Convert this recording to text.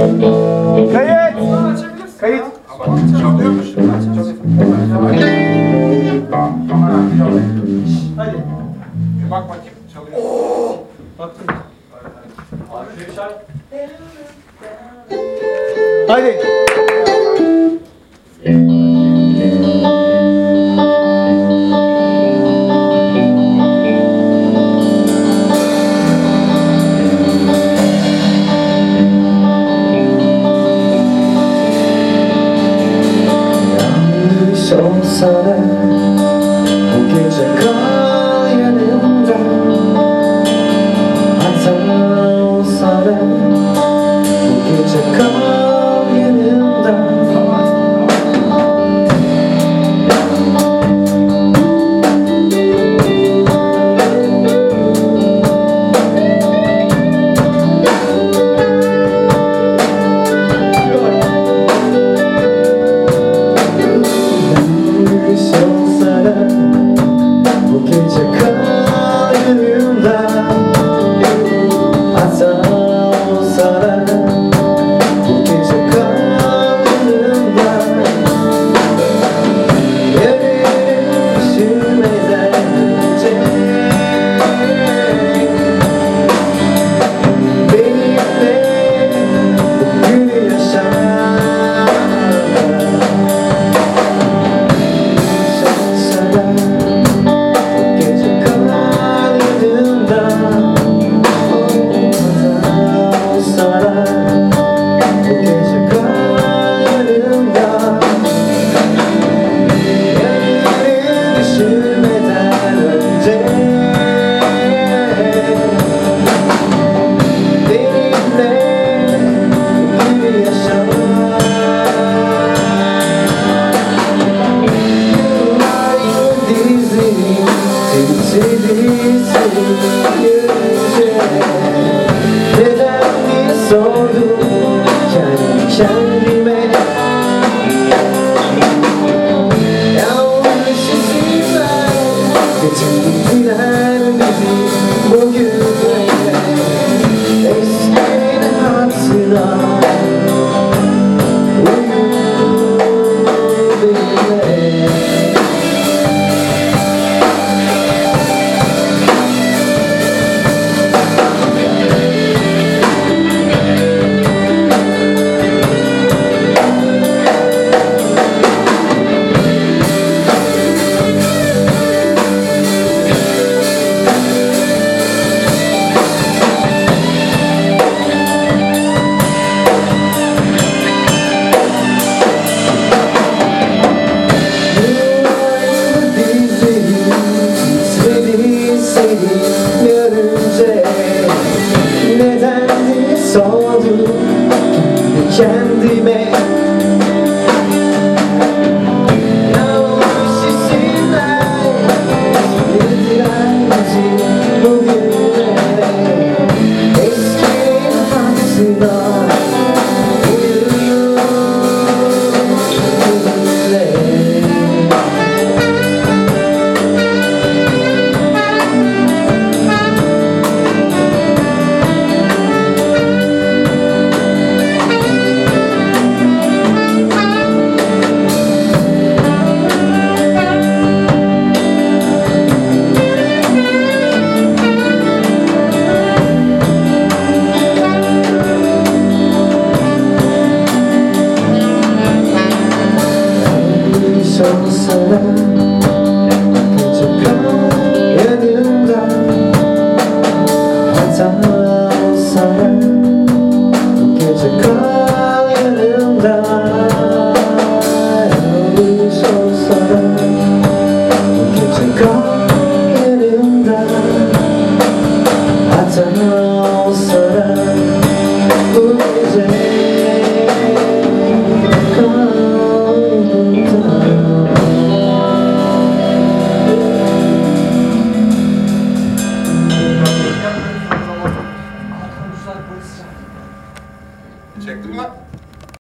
Kayıt. Kayıt. Çalıyormuş. Hadi. Bir bak bakayım çalıyor. Baktım. Hadi. Olsa da bu gece kal yanımda. Hata olsa da bu gece kal yanımda. Neden diye sordum kendime. Yanlış isimler getirdiler bizi bugüne. Eskinin hatırına uyu benimle. Neden diye sordum kendime. Yanlış isimler getirdiler bizi bugüne. Eskinin hatırına uyu benimle. Olsa da gece kal yanımda. Hata olsa da gece kal